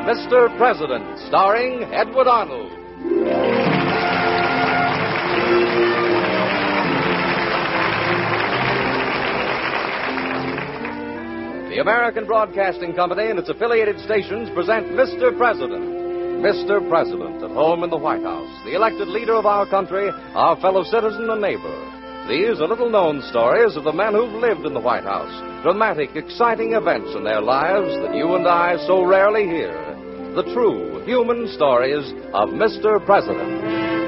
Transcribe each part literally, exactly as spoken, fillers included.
Mister President, starring Edward Arnold. The American Broadcasting Company and its affiliated stations present Mister President. Mister President, at home in the White House, the elected leader of our country, our fellow citizen and neighbor. These are little-known stories of the men who've lived in the White House. Dramatic, exciting events in their lives that you and I so rarely hear. The true, human stories of Mister President.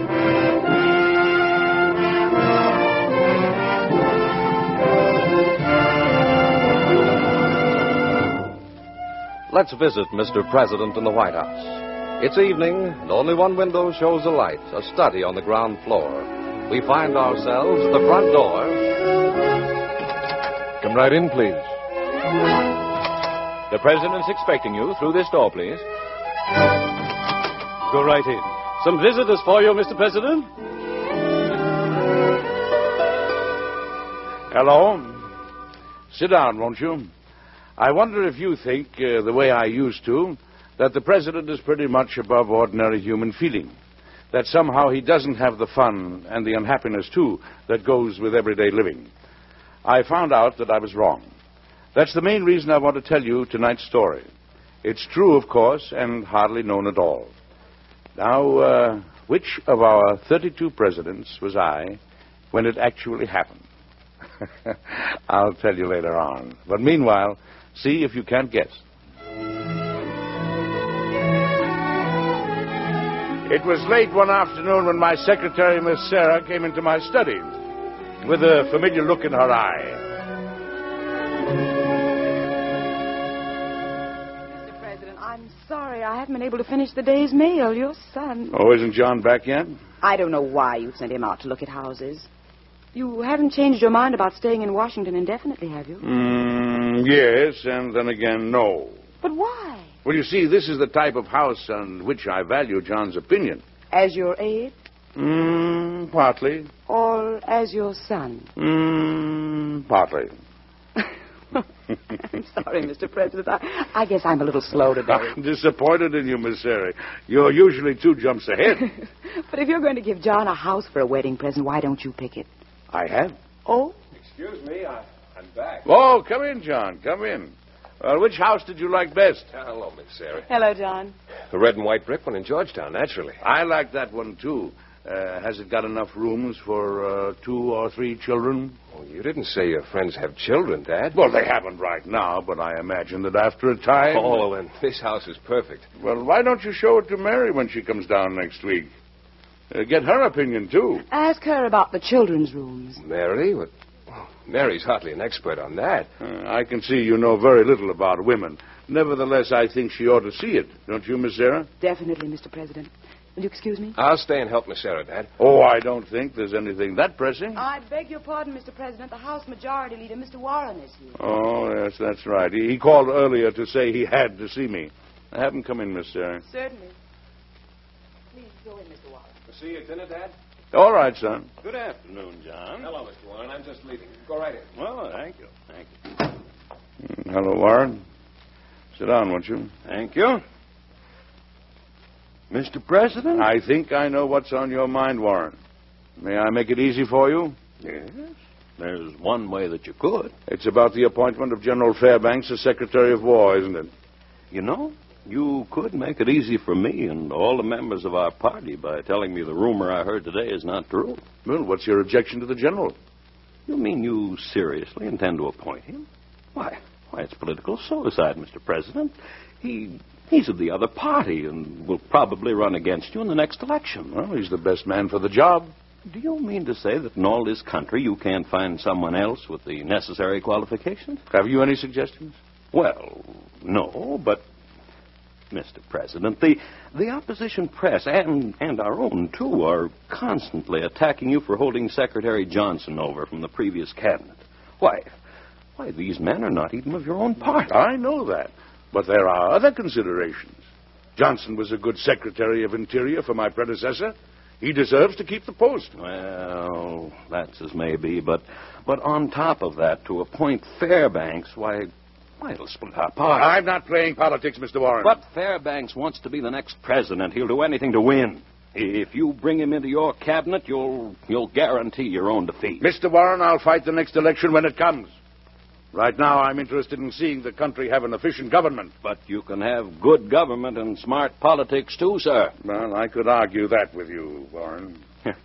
Let's visit Mister President in the White House. It's evening, and only one window shows a light, a study on the ground floor. We find ourselves at the front door. Come right in, please. The President's expecting you. Through this door, please. Go right in. Some visitors for you, Mister President. Hello. Sit down, won't you? I wonder if you think, uh, the way I used to, that the President is pretty much above ordinary human feeling. That somehow he doesn't have the fun and the unhappiness, too, that goes with everyday living. I found out that I was wrong. That's the main reason I want to tell you tonight's story. It's true, of course, and hardly known at all. Now, uh, which of our thirty-two presidents was I when it actually happened? I'll tell you later on. But meanwhile, see if you can't guess. It was late one afternoon when my secretary, Miss Sarah, came into my study with a familiar look in her eye. Mister President, I'm sorry I haven't been able to finish the day's mail. Your son... Oh, isn't John back yet? I don't know why you sent him out to look at houses. You haven't changed your mind about staying in Washington indefinitely, have you? Mm, yes, and then again, no. But why? Well, you see, this is the type of house on which I value John's opinion. As your aide? Mm, partly. Or as your son? Mm, partly. I'm sorry, Mister President. I, I guess I'm a little slow today. I'm disappointed in you, Miss Sarah. You're usually two jumps ahead. But if you're going to give John a house for a wedding present, why don't you pick it? I have. Oh? Excuse me, I, I'm back. Oh, come in, John. Come in. Well, which house did you like best? Uh, hello, Miss Sarah. Hello, John. The red and white brick one in Georgetown, naturally. I like that one, too. Uh, has it got enough rooms for uh, two or three children? Oh, you didn't say your friends have children, Dad. Well, they haven't right now, but I imagine that after a time... Oh, then this house is perfect. Well, why don't you show it to Mary when she comes down next week? Uh, get her opinion, too. Ask her about the children's rooms. Mary? What? Oh, Mary's hardly an expert on that. Uh, I can see you know very little about women. Nevertheless, I think she ought to see it. Don't you, Miss Sarah? Definitely, Mister President. Will you excuse me? I'll stay and help Miss Sarah, Dad. Oh, I don't think there's anything that pressing. I beg your pardon, Mister President. The House Majority Leader, Mister Warren, is here. Oh, yes, that's right. He, he called earlier to say he had to see me. Have him come in, Miss Sarah. Certainly. Please go in, Mister Warren. See you at dinner, Dad? All right, son. Good afternoon, John. Hello, Mister Warren. I'm just leaving. Go right in. Well, thank you. Thank you. Mm, hello, Warren. Sit down, won't you? Thank you. Mister President? I think I know what's on your mind, Warren. May I make it easy for you? Yes. There's one way that you could. It's about the appointment of General Fairbanks as Secretary of War, isn't it? You know, you could make it easy for me and all the members of our party by telling me the rumor I heard today is not true. Well, what's your objection to the General? You mean you seriously intend to appoint him? Why, why, it's political suicide, Mister President. He... He's of the other party and will probably run against you in the next election. Well, he's the best man for the job. Do you mean to say that in all this country you can't find someone else with the necessary qualifications? Have you any suggestions? Well, no, but, Mister President, the, the opposition press and, and our own, too, are constantly attacking you for holding Secretary Johnson over from the previous cabinet. Why, why, these men are not even of your own party. I know that. But there are other considerations. Johnson was a good Secretary of Interior for my predecessor. He deserves to keep the post. Well, that's as may be, but but on top of that, to appoint Fairbanks, why, Why, it'll split our party. I'm not playing politics, Mister Warren. But Fairbanks wants to be the next president. He'll do anything to win. If you bring him into your cabinet, you'll you'll guarantee your own defeat. Mister Warren, I'll fight the next election when it comes. Right now, I'm interested in seeing the country have an efficient government. But you can have good government and smart politics, too, sir. Well, I could argue that with you, Warren.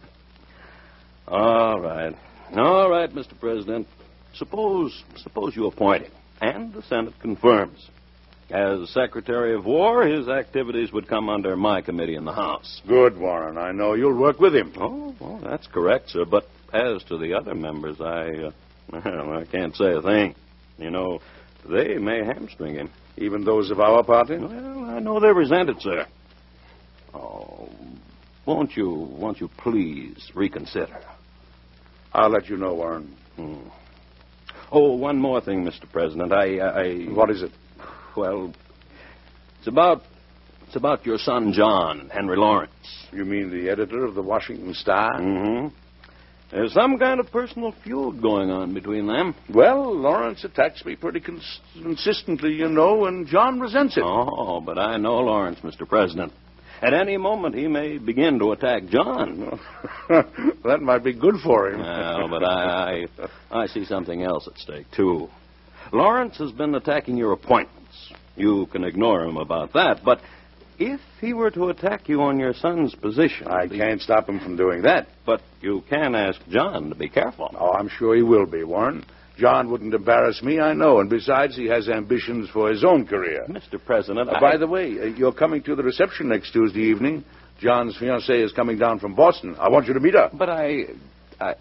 All right. All right, Mister President. Suppose, suppose you appoint him, and the Senate confirms. As Secretary of War, his activities would come under my committee in the House. Good, Warren. I know you'll work with him. Oh, well, that's correct, sir. But as to the other members, I, uh, well, I can't say a thing. You know, they may hamstring him. Even those of our party? Well, I know they resent it, sir. Oh, won't you, won't you please reconsider? I'll let you know, Warren. Hmm. Oh, one more thing, Mister President. I, I... What is it? Well, it's about, it's about your son, John, Henry Lawrence. You mean the editor of the Washington Star? Mm-hmm. There's some kind of personal feud going on between them. Well, Lawrence attacks me pretty cons- consistently, you know, and John resents it. Oh, but I know Lawrence, Mister President. At any moment, he may begin to attack John. That might be good for him. Well, but I, I, I see something else at stake, too. Lawrence has been attacking your appointments. You can ignore him about that, but if he were to attack you on your son's position... I the... can't stop him from doing that. But you can ask John to be careful. Oh, I'm sure he will be, Warren. John wouldn't embarrass me, I know, and besides, he has ambitions for his own career. Mister President, uh, I... By the way, uh, you're coming to the reception next Tuesday evening. John's fiancée is coming down from Boston. I want you to meet her. But I... I...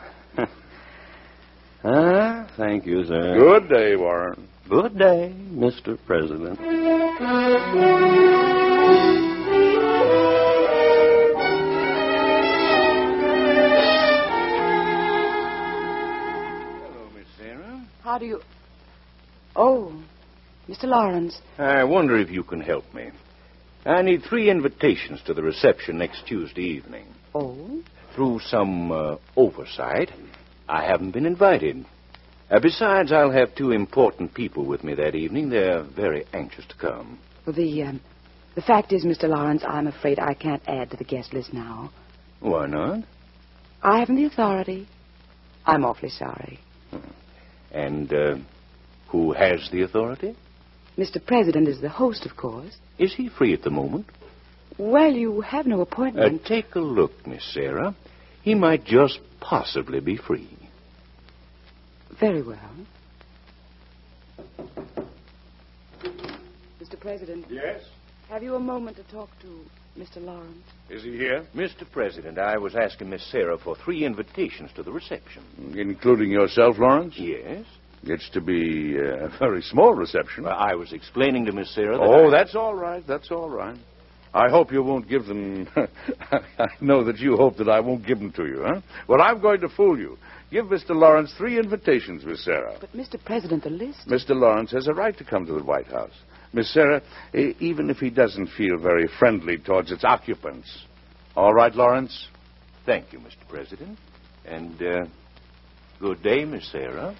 Ah, thank you, sir. Good day, Warren. Good day, Mister President. How do you... Oh, Mister Lawrence. I wonder if you can help me. I need three invitations to the reception next Tuesday evening. Oh? Through some uh, oversight, I haven't been invited. Uh, besides, I'll have two important people with me that evening. They're very anxious to come. Well, the, um, the fact is, Mister Lawrence, I'm afraid I can't add to the guest list now. Why not? I haven't the authority. I'm awfully sorry. Hmm. And uh, who has the authority? Mister President is the host, of course. Is he free at the moment? Well, you have no appointment. Uh, take a look, Miss Sarah. He might just possibly be free. Very well. Mister President. Yes? Have you a moment to talk to Mister Lawrence? Is he here? Mister President, I was asking Miss Sarah for three invitations to the reception. Including yourself, Lawrence? Yes. It's to be uh, a very small reception. Well, I was explaining to Miss Sarah that Oh, I... that's all right. That's all right. I hope you won't give them... I know that you hope that I won't give them to you, huh? Well, I'm going to fool you. Give Mister Lawrence three invitations, Miss Sarah. But, Mister President, the list... Mister Lawrence has a right to come to the White House. Miss Sarah, e- even if he doesn't feel very friendly towards its occupants. All right, Lawrence? Thank you, Mister President. And, uh, good day, Miss Sarah.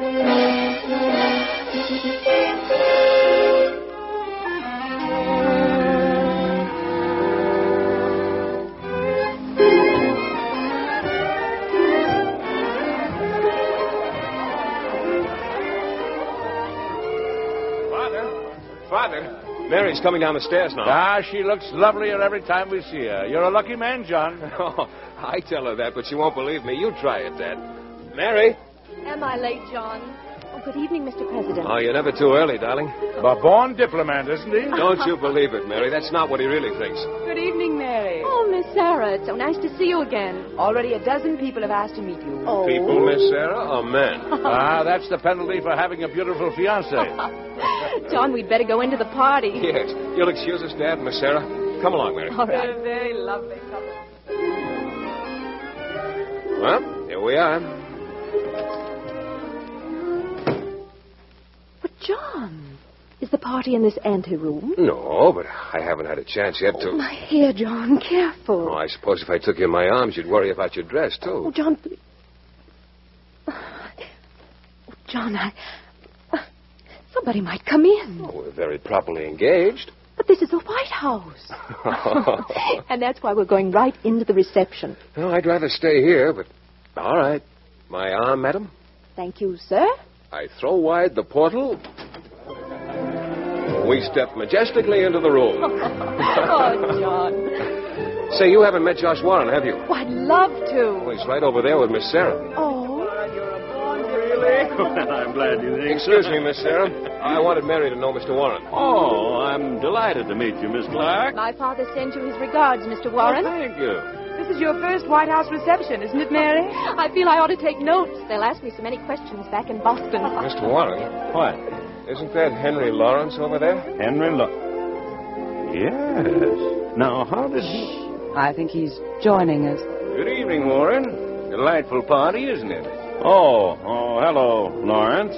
Father, Mary's coming down the stairs now. Ah, she looks lovelier every time we see her. You're a lucky man, John. Oh, I tell her that, but she won't believe me. You try it, Dad. Mary? Am I late, John? Oh, good evening, Mister President. Oh, you're never too early, darling. A born diplomat, isn't he? Don't you believe it, Mary. That's not what he really thinks. Good evening, Mary. Oh, Miss Sarah, it's so nice to see you again. Already a dozen people have asked to meet you. Oh. People, Miss Sarah, or men? Ah, that's the penalty for having a beautiful fiancée. John, we'd better go into the party. Yes. You'll excuse us, Dad and Miss Sarah. Come along, Mary. All right. They're a very lovely couple. Well, here we are. But, John, is the party in this anteroom? No, but I haven't had a chance yet to... Oh, my hair, John, careful. Oh, I suppose if I took you in my arms, you'd worry about your dress, too. Oh, John... Oh, John, I... Somebody might come in. Oh, we're very properly engaged. But this is the White House. And that's why we're going right into the reception. Well, I'd rather stay here, but all right. My arm, madam. Thank you, sir. I throw wide the portal. We step majestically into the room. Oh, John. Say, you haven't met Josh Warren, have you? Oh, I'd love to. Well, he's right over there with Miss Sarah. Oh. I'm glad you think Excuse me, Miss Sarah. I wanted Mary to know Mister Warren. Oh, I'm delighted to meet you, Miss Clark. My father sends you his regards, Mister Warren. Oh, thank you. This is your first White House reception, isn't it, Mary? I feel I ought to take notes. They'll ask me so many questions back in Boston. Mister Warren? What? Isn't that Henry Lawrence over there? Henry Lo... Yes. Now, how did he... I think he's joining us. Good evening, Warren. Delightful party, isn't it? Oh, oh, hello, Lawrence.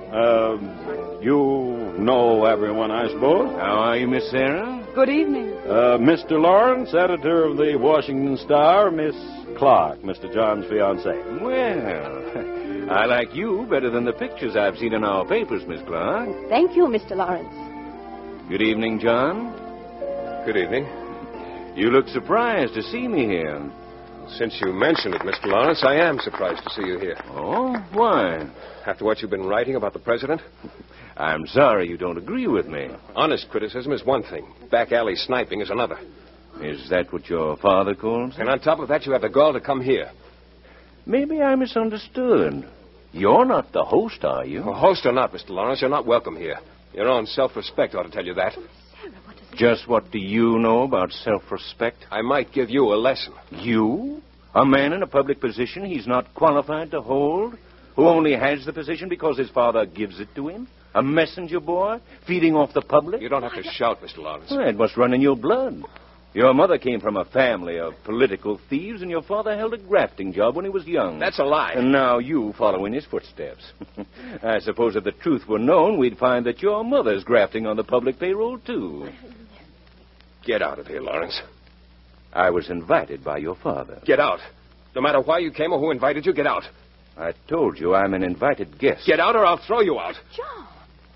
Uh, you know everyone, I suppose? How are you, Miss Sarah? Good evening. Uh, Mister Lawrence, editor of the Washington Star, Miss Clark, Mister John's fiancée. Well, I like you better than the pictures I've seen in our papers, Miss Clark. Thank you, Mister Lawrence. Good evening, John. Good evening. You look surprised to see me here. Since you mentioned it, Mister Lawrence, I am surprised to see you here. Oh, why? After what you've been writing about the president? I'm sorry you don't agree with me. Honest criticism is one thing. Back alley sniping is another. Is that what your father calls it? And on top of that, you have the gall to come here. Maybe I misunderstood. You're not the host, are you? Well, host or not, Mister Lawrence, you're not welcome here. Your own self-respect ought to tell you that. Just what do you know about self-respect? I might give you a lesson. You? A man in a public position he's not qualified to hold? Who only has the position because his father gives it to him? A messenger boy? Feeding off the public? You don't have to shout, Mister Lawrence. Well, it must run in your blood. Your mother came from a family of political thieves, and your father held a grafting job when he was young. That's a lie. And now you follow in his footsteps. I suppose if the truth were known, we'd find that your mother's grafting on the public payroll, too. Get out of here, Lawrence. I was invited by your father. Get out. No matter why you came or who invited you, get out. I told you I'm an invited guest. Get out or I'll throw you out. John.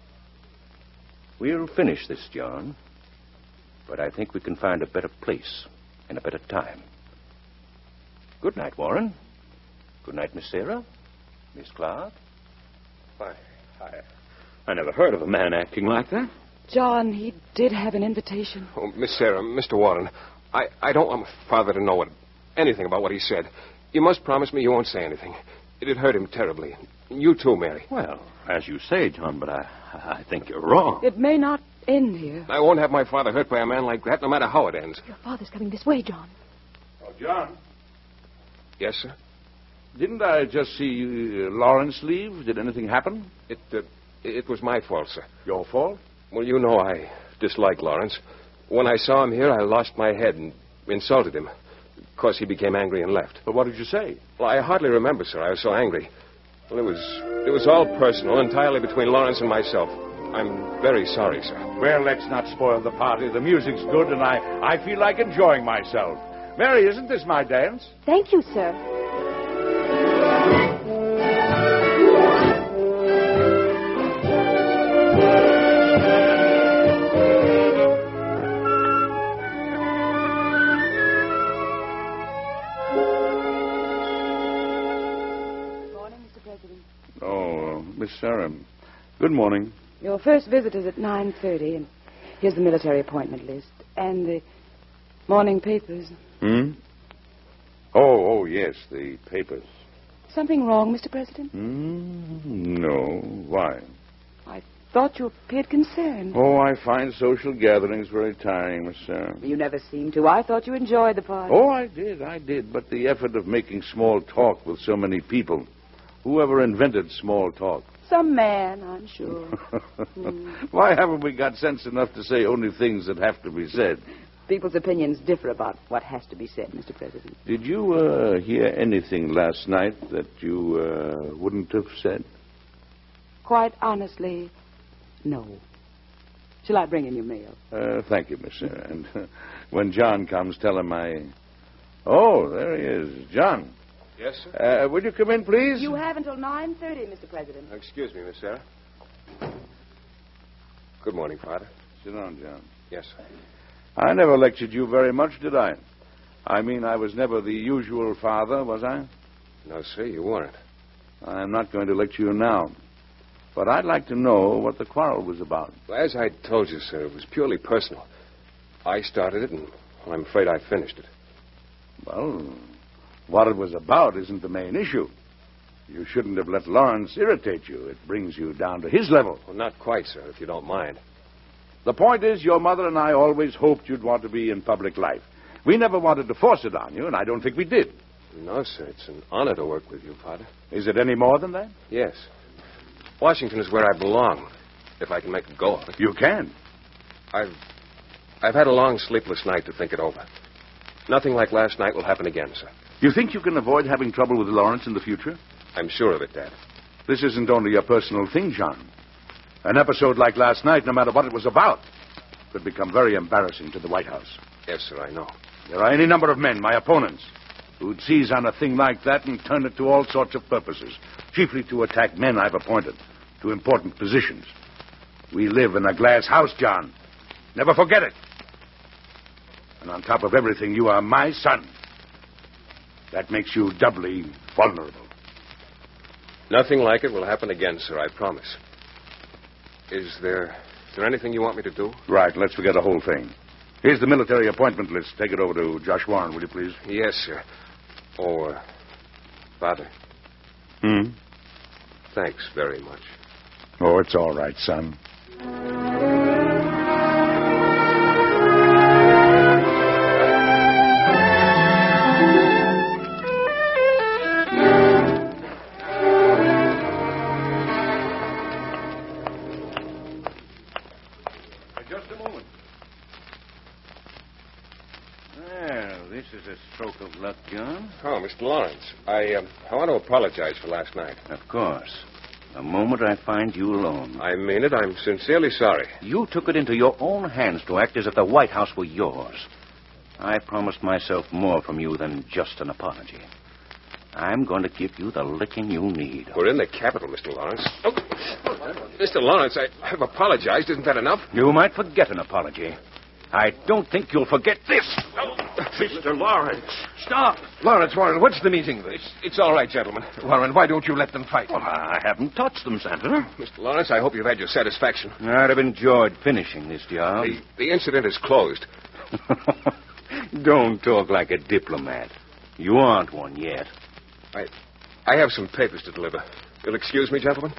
We'll finish this, John. But I think we can find a better place and a better time. Good night, Warren. Good night, Miss Sarah. Miss Clark. Why, I, I never heard of a man acting like that. John, he did have an invitation. Oh, Miss Sarah, Mister Warren, I, I don't want my father to know what, anything about what he said. You must promise me you won't say anything. It'd hurt him terribly. You too, Mary. Well, as you say, John, but I, I think you're wrong. It may not end here. I won't have my father hurt by a man like that, no matter how it ends. Your father's coming this way, John. Oh, John, Yes, sir? didn't I just see uh, Lawrence leave? Did anything happen? It, uh, it was my fault, sir. Your fault? Well, you know I dislike Lawrence. When I saw him here, I lost my head and insulted him. Of course, he became angry and left. But what did you say? Well, I hardly remember, sir. I was so angry. Well, it was it was all personal, entirely between Lawrence and myself. I'm very sorry, sir. Well, let's not spoil the party. The music's good, and I, I feel like enjoying myself. Mary, isn't this my dance? Thank you, sir. Oh, uh, Miss Sarah. Good morning. Your first visit is at nine thirty, and here's the military appointment list and the morning papers. Hmm? Oh, oh, yes, the papers. Something wrong, Mister President? Mm, no. Why? I thought you appeared concerned. Oh, I find social gatherings very tiring, Miss Sarah. You never seem to. I thought you enjoyed the party. Oh, I did, I did. But the effort of making small talk with so many people. Whoever invented small talk? Some man, I'm sure. mm. Why haven't we got sense enough to say only things that have to be said? People's opinions differ about what has to be said, Mister President. Did you uh, hear anything last night that you uh, wouldn't have said? Quite honestly, no. Shall I bring in your mail? Uh, thank you, Miss Sarah. And uh, when John comes, tell him I... Oh, there he is. John. Yes, sir? Uh, will you come in, please? You have until nine thirty, Mister President. Excuse me, Miss Sarah. Good morning, Father. Sit down, John. Yes, sir. I never lectured you very much, did I? I mean, I was never the usual father, was I? No, sir, you weren't. I'm not going to lecture you now. But I'd like to know what the quarrel was about. Well, as I told you, sir, it was purely personal. I started it, and well, I'm afraid I finished it. Well, what it was about isn't the main issue. You shouldn't have let Lawrence irritate you. It brings you down to his level. Well, not quite, sir, if you don't mind. The point is, your mother and I always hoped you'd want to be in public life. We never wanted to force it on you, and I don't think we did. No, sir, it's an honor to work with you, Father. Is it any more than that? Yes. Washington is where I belong, if I can make a go of it. You can. I've I've had a long sleepless night to think it over. Nothing like last night will happen again, sir. You think you can avoid having trouble with Lawrence in the future? I'm sure of it, Dad. This isn't only a personal thing, John. An episode like last night, no matter what it was about, could become very embarrassing to the White House. Yes, sir, I know. There are any number of men, my opponents, who'd seize on a thing like that and turn it to all sorts of purposes, chiefly to attack men I've appointed to important positions. We live in a glass house, John. Never forget it. And on top of everything, you are my son. That makes you doubly vulnerable. Nothing like it will happen again, sir, I promise. Is there, is there anything you want me to do? Right, let's forget the whole thing. Here's the military appointment list. Take it over to Josh Warren, will you please? Yes, sir. Oh, uh, Father. Hmm? Thanks very much. Oh, it's all right, son. Just a moment. Well, this is a stroke of luck, John. Oh, Mister Lawrence, I, um, I want to apologize for last night. Of course. The moment I find you alone. I mean it. I'm sincerely sorry. You took it into your own hands to act as if the White House were yours. I promised myself more from you than just an apology. I'm going to give you the licking you need. We're in the Capitol, Mister Lawrence. Oh, Mister Lawrence, I, I've apologized. Isn't that enough? You might forget an apology. I don't think you'll forget this. Oh, Mister Lawrence, stop. Lawrence, Warren, what's the meeting? It's, it's all right, gentlemen. Warren, why don't you let them fight? Well, I haven't touched them, Senator. Mister Lawrence, I hope you've had your satisfaction. I'd have enjoyed finishing this job. The, the incident is closed. Don't talk like a diplomat. You aren't one yet. I, I have some papers to deliver. You'll excuse me, gentlemen?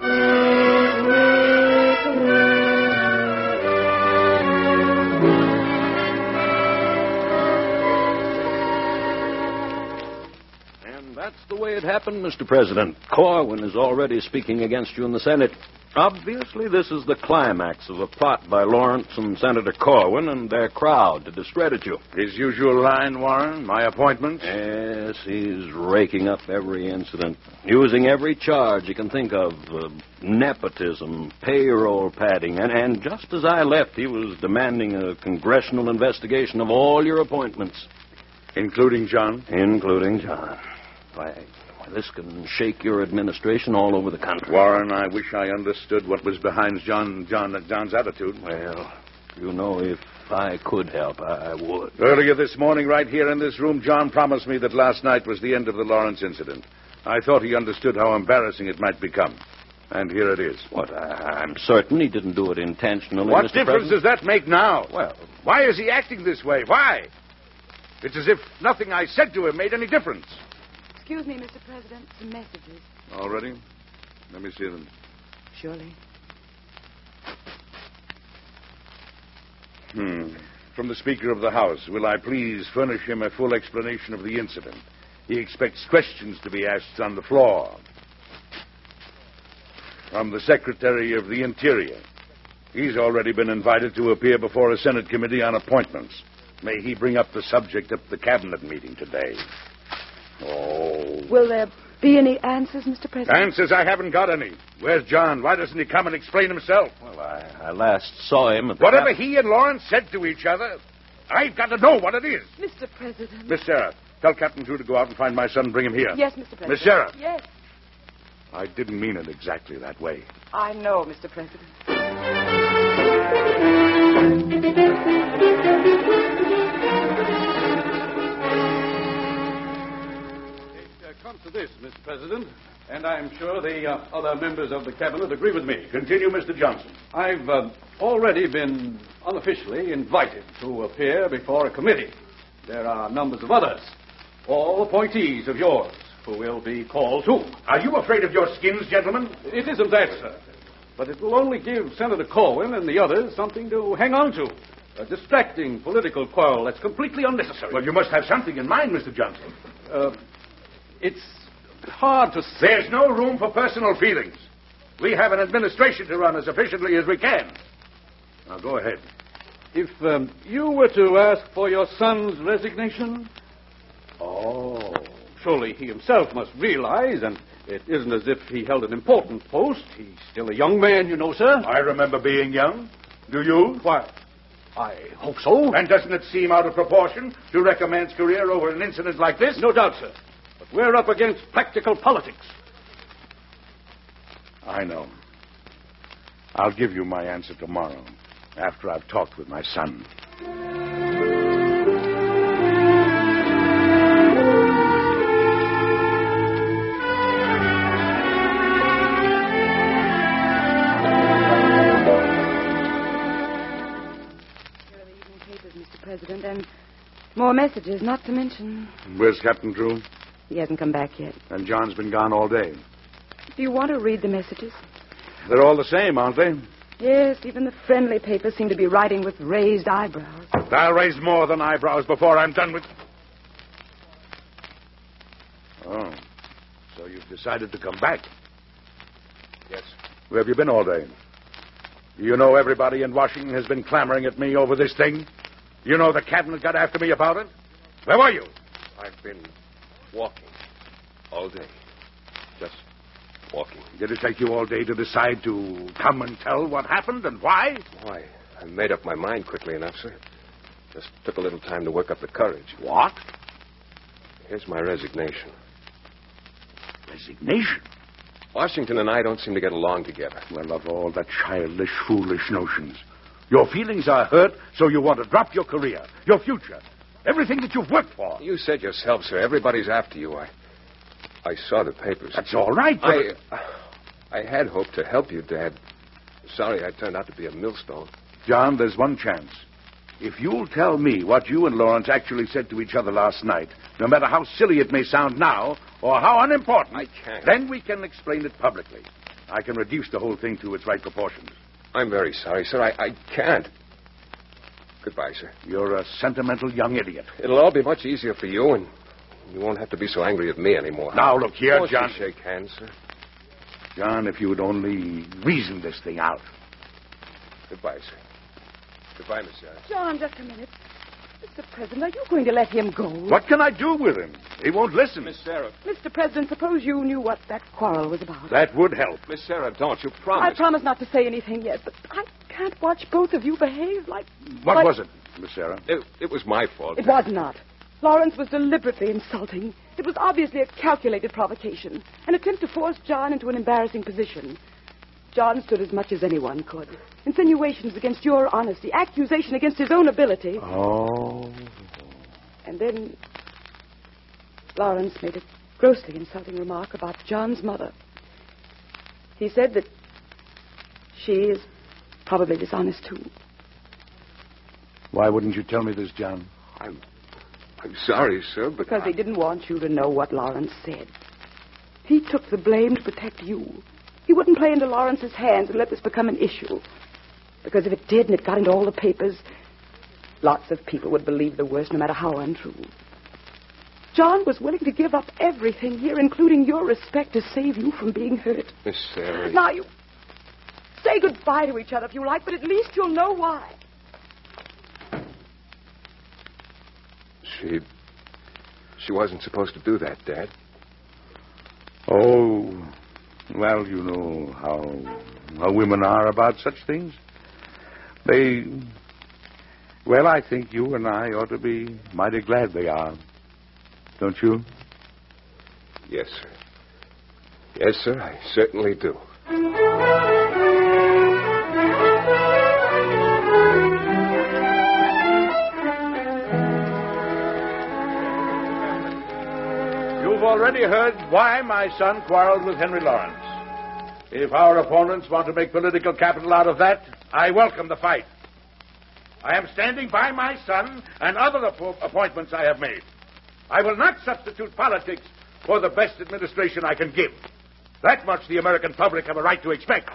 That's the way it happened, Mister President. Corwin is already speaking against you in the Senate. Obviously, this is the climax of a plot by Lawrence and Senator Corwin and their crowd to discredit you. His usual line, Warren, my appointment. Yes, he's raking up every incident, using every charge he can think of. Uh, nepotism, payroll padding, and, and just as I left, he was demanding a congressional investigation of all your appointments. Including John? Including John. Why, this can shake your administration all over the country. Warren, I wish I understood what was behind John, John, John's attitude. Well, you know, if I could help, I, I would. Earlier this morning, right here in this room, John promised me that last night was the end of the Lawrence incident. I thought he understood how embarrassing it might become. And here it is. What, I, I'm certain he didn't do it intentionally, What Mister difference President? does that make now? Well, why is he acting this way? Why? It's as if nothing I said to him made any difference. Excuse me, Mister President. Some messages. Already? Let me see them. Surely. Hmm. From the Speaker of the House, will I please furnish him a full explanation of the incident? He expects questions to be asked on the floor. From the Secretary of the Interior. He's already been invited to appear before a Senate Committee on Appointments. May he bring up the subject at the Cabinet meeting today. Oh. Will there be any answers, Mister President? Answers? I haven't got any. Where's John? Why doesn't he come and explain himself? well, I, I last saw him at the... Whatever Cap- he and Lawrence said to each other, I've got to know what it is. Mister President. Miss Sarah, tell Captain Drew to go out and find my son and bring him here. Yes, Mister President. Miss Sarah. Yes. I didn't mean it exactly that way. I know, Mister President. sure the uh, other members of the cabinet agree with me. Continue, Mister Johnson. I've uh, already been unofficially invited to appear before a committee. There are numbers of others, all appointees of yours, who will be called too. Are you afraid of your skins, gentlemen? It isn't that, sir. But it will only give Senator Corwin and the others something to hang on to. A distracting political quarrel that's completely unnecessary. Well, you must have something in mind, Mister Johnson. Uh, it's hard to say. There's no room for personal feelings. We have an administration to run as efficiently as we can. Now, go ahead. If um, you were to ask for your son's resignation... Oh, surely he himself must realize, and it isn't as if he held an important post. He's still a young man, you know, sir. I remember being young. Do you? Why, I hope so. And doesn't it seem out of proportion to wreck a man's career over an incident like this? No doubt, sir. But we're up against practical politics. I know. I'll give you my answer tomorrow, after I've talked with my son. President, and more messages, not to mention... Where's Captain Drew? He hasn't come back yet. And John's been gone all day. Do you want to read the messages? They're all the same, aren't they? Yes, even the friendly papers seem to be writing with raised eyebrows. I'll raise more than eyebrows before I'm done with... Oh, so you've decided to come back? Yes. Where have you been all day? Do you know everybody in Washington has been clamoring at me over this thing? You know the cabinet got after me about it? Where were you? I've been walking all day. Just walking. Did it take you all day to decide to come and tell what happened and why? Why? I made up my mind quickly enough, sir. Just took a little time to work up the courage. What? Here's my resignation. Resignation? Washington and I don't seem to get along together. Well, of all the childish, foolish notions. Your feelings are hurt, so you want to drop your career, your future, everything that you've worked for. You said yourself, sir, everybody's after you. I I saw the papers. That's all right, but... I, I had hoped to help you, Dad. Sorry I turned out to be a millstone. John, there's one chance. If you'll tell me what you and Lawrence actually said to each other last night, no matter how silly it may sound now, or how unimportant... I can't. Then we can explain it publicly. I can reduce the whole thing to its right proportions. I'm very sorry, sir. I, I can't. Goodbye, sir. You're a sentimental young idiot. It'll all be much easier for you, and you won't have to be so angry at me anymore. Now, look here, Won't John. you shake hands, sir? John, if you would only reason this thing out. Goodbye, sir. Goodbye, Miss Young. John, just a minute. Mister President, are you going to let him go? What can I do with him? He won't listen. Miss Sarah. Mister President, suppose you knew what that quarrel was about. That would help. Miss Sarah, don't. You I promised. promise not to say anything yet, but I can't watch both of you behave like... What like... was it, Miss Sarah? It, it was my fault. It was not. Lawrence was deliberately insulting. It was obviously a calculated provocation, an attempt to force John into an embarrassing position. John stood as much as anyone could. Insinuations against your honesty, accusation against his own ability. Oh. And then Lawrence made a grossly insulting remark about John's mother. He said that she is probably dishonest, too. Why wouldn't you tell me this, John? I'm, I'm sorry, sir, but... Because I... he didn't want you to know what Lawrence said. He took the blame to protect you. He wouldn't play into Lawrence's hands and let this become an issue. Because if it did and it got into all the papers, lots of people would believe the worst, no matter how untrue. John was willing to give up everything here, including your respect, to save you from being hurt. Miss Sarah... Now, you say goodbye to each other if you like, but at least you'll know why. She... She wasn't supposed to do that, Dad. Oh, well, you know how, how women are about such things. They... Well, I think you and I ought to be mighty glad they are. Don't you? Yes, sir. Yes, sir, I certainly do. You've already heard why my son quarreled with Henry Lawrence. If our opponents want to make political capital out of that, I welcome the fight. I am standing by my son and other app- appointments I have made. I will not substitute politics for the best administration I can give. That much the American public have a right to expect.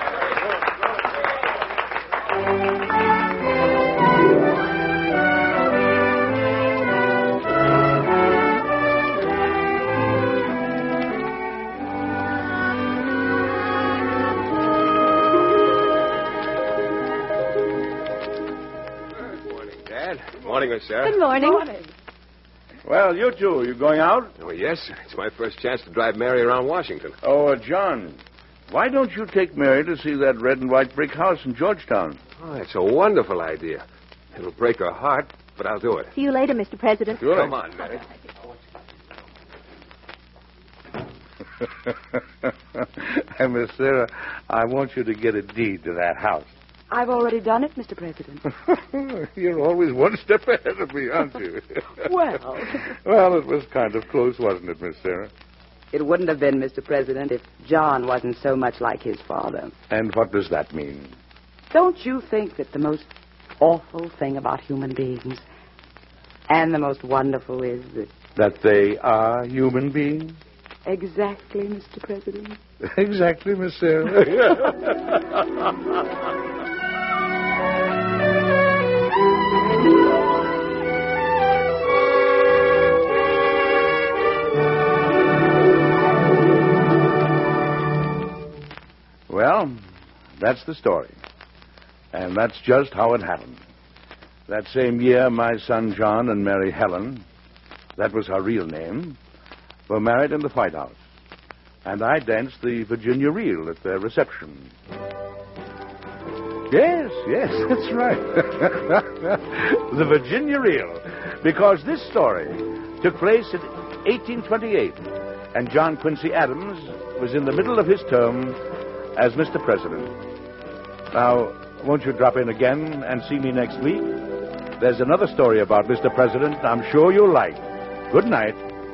Morning, Miss Sarah. Good morning. Morning. Well, you two, you going out? Oh, yes, sir. It's my first chance to drive Mary around Washington. Oh, uh, John, why don't you take Mary to see that red and white brick house in Georgetown? Oh, it's a wonderful idea. It'll break her heart, but I'll do it. See you later, Mister President. Sure. Come on, Mary. And, Miss Sarah, I want you to get a deed to that house. I've already done it, Mister President. You're always one step ahead of me, aren't you? Well. Well, it was kind of close, wasn't it, Miss Sarah? It wouldn't have been, Mister President, if John wasn't so much like his father. And what does that mean? Don't you think that the most awful thing about human beings and the most wonderful is that... That they are human beings? Exactly, Mister President. Exactly, Miss Sarah. Well, that's the story. And that's just how it happened. That same year, my son John and Mary Helen, that was her real name, were married in the White House. And I danced the Virginia Reel at their reception. Yes, yes, that's right. The Virginia Reel. Because this story took place in eighteen twenty-eight, and John Quincy Adams was in the middle of his term as Mister President. Now, won't you drop in again and see me next week? There's another story about Mister President I'm sure you'll like. Good night.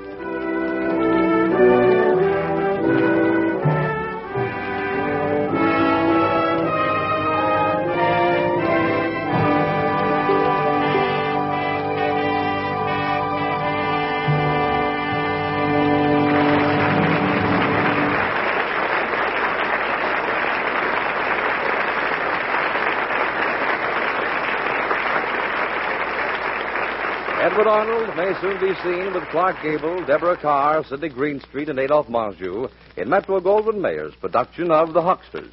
Edward Arnold may soon be seen with Clark Gable, Deborah Carr, Sidney Greenstreet, and Adolphe Menjou in Metro-Goldwyn-Mayer's production of The Hucksters.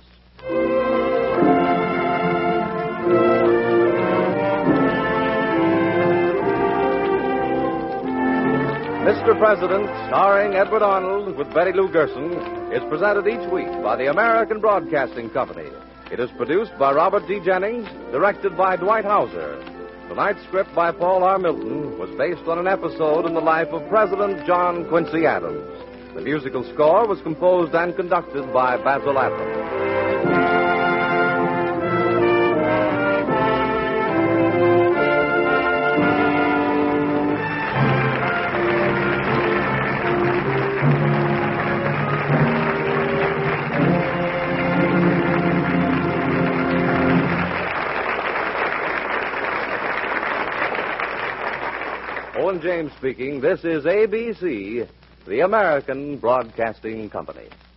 Mister President, starring Edward Arnold with Betty Lou Gerson, is presented each week by the American Broadcasting Company. It is produced by Robert D. Jennings, directed by Dwight Hauser. Tonight's script by Paul R. Milton was based on an episode in the life of President John Quincy Adams. The musical score was composed and conducted by Basil Adlam. Owen James speaking. This is A B C, the American Broadcasting Company.